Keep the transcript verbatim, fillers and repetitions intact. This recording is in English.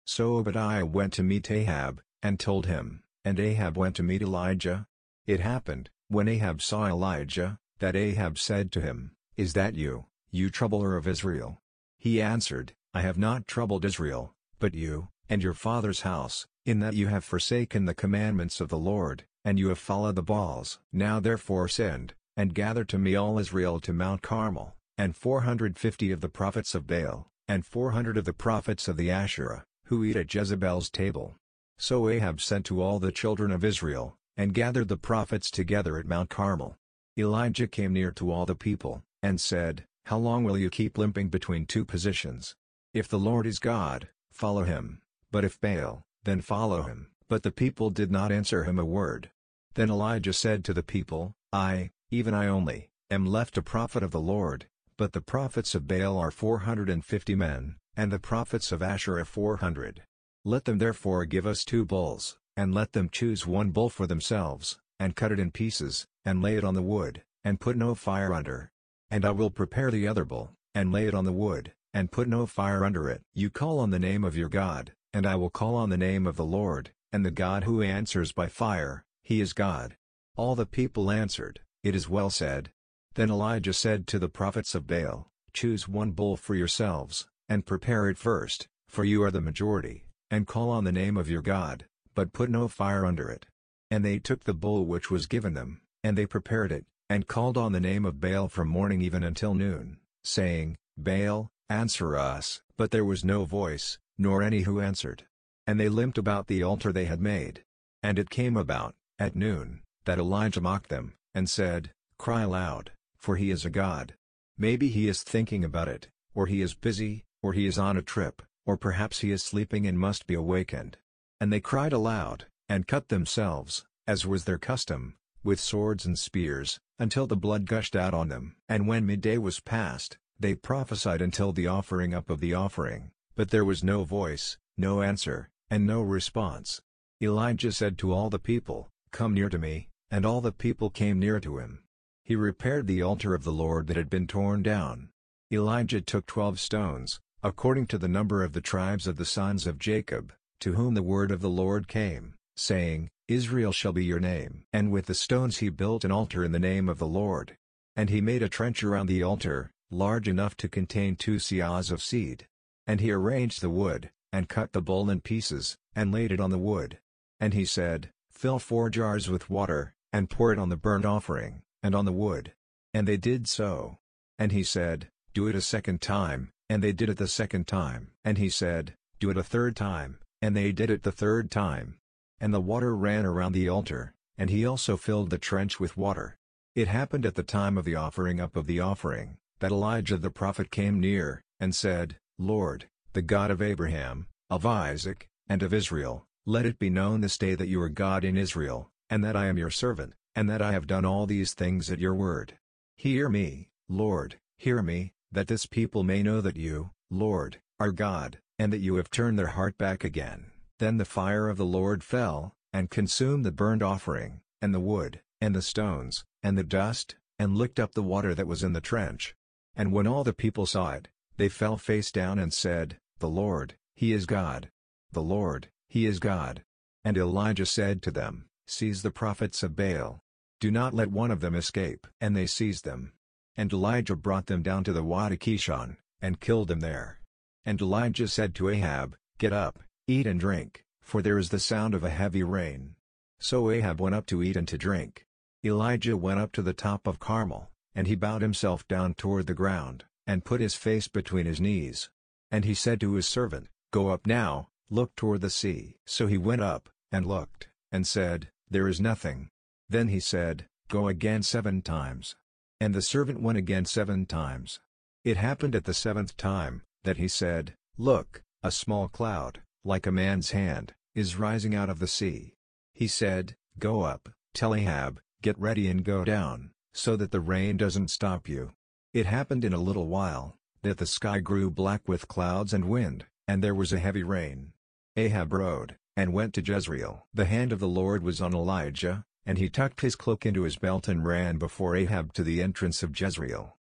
So Obadiah went to meet Ahab, and told him, and Ahab went to meet Elijah. It happened, when Ahab saw Elijah, that Ahab said to him, "Is that you, you troubler of Israel?" He answered, "I have not troubled Israel, but you, and your father's house, in that you have forsaken the commandments of the Lord, and you have followed the Baals. Now therefore send, and gather to me all Israel to Mount Carmel, and four hundred fifty of the prophets of Baal, and four hundred of the prophets of the Asherah, who eat at Jezebel's table." So Ahab sent to all the children of Israel, and gathered the prophets together at Mount Carmel. Elijah came near to all the people, and said, "How long will you keep limping between two positions? If the Lord is God, follow him, but if Baal, then follow him." But the people did not answer him a word. Then Elijah said to the people, "I, even I only, am left a prophet of the Lord, but the prophets of Baal are four hundred and fifty men, and the prophets of Asherah four hundred. Let them therefore give us two bulls, and let them choose one bull for themselves, and cut it in pieces, and lay it on the wood, and put no fire under. And I will prepare the other bull, and lay it on the wood, and put no fire under it. You call on the name of your God, and I will call on the name of the Lord, and the God who answers by fire, he is God." All the people answered, "It is well said." Then Elijah said to the prophets of Baal, "Choose one bull for yourselves, and prepare it first, for you are the majority, and call on the name of your God, but put no fire under it." And they took the bull which was given them, and they prepared it, and called on the name of Baal from morning even until noon, saying, "Baal, answer us." But there was no voice, nor any who answered. And they limped about the altar they had made. And it came about, at noon, that Elijah mocked them, and said, "Cry aloud, for he is a god. Maybe he is thinking about it, or he is busy, or he is on a trip, or perhaps he is sleeping and must be awakened." And they cried aloud, and cut themselves, as was their custom, with swords and spears, until the blood gushed out on them. And when midday was past, they prophesied until the offering up of the offering, but there was no voice, no answer, and no response. Elijah said to all the people, "Come near to me," and all the people came near to him. He repaired the altar of the Lord that had been torn down. Elijah took twelve stones, according to the number of the tribes of the sons of Jacob, to whom the word of the Lord came, saying, "Israel shall be your name." And with the stones he built an altar in the name of the Lord. And he made a trench around the altar, large enough to contain two seahs of seed. And he arranged the wood, and cut the bull in pieces, and laid it on the wood. And he said, "Fill four jars with water, and pour it on the burnt offering, and on the wood." And they did so. And he said, "Do it a second time," and they did it the second time. And he said, "Do it a third time," and they did it the third time. And the water ran around the altar, and he also filled the trench with water. It happened at the time of the offering up of the offering, that Elijah the prophet came near, and said, "Lord, the God of Abraham, of Isaac, and of Israel, let it be known this day that you are God in Israel, and that I am your servant, and that I have done all these things at your word. Hear me, Lord, hear me, that this people may know that you, Lord, are God, and that you have turned their heart back again." Then the fire of the Lord fell, and consumed the burnt offering, and the wood, and the stones, and the dust, and licked up the water that was in the trench. And when all the people saw it, they fell face down and said, "The Lord, he is God. The Lord, he is God." And Elijah said to them, "Seize the prophets of Baal. Do not let one of them escape." And they seized them. And Elijah brought them down to the Wadi Kishon, and killed them there. And Elijah said to Ahab, "Get up, eat and drink, for there is the sound of a heavy rain." So Ahab went up to eat and to drink. Elijah went up to the top of Carmel, and he bowed himself down toward the ground, and put his face between his knees. And he said to his servant, "Go up now, look toward the sea." So he went up, and looked, and said, "There is nothing." Then he said, "Go again seven times." And the servant went again seven times. It happened at the seventh time, that he said, "Look, a small cloud, like a man's hand, is rising out of the sea." He said, "Go up, tell Ahab, get ready and go down, so that the rain doesn't stop you." It happened in a little while, that the sky grew black with clouds and wind, and there was a heavy rain. Ahab rode, and went to Jezreel. The hand of the Lord was on Elijah, and he tucked his cloak into his belt and ran before Ahab to the entrance of Jezreel.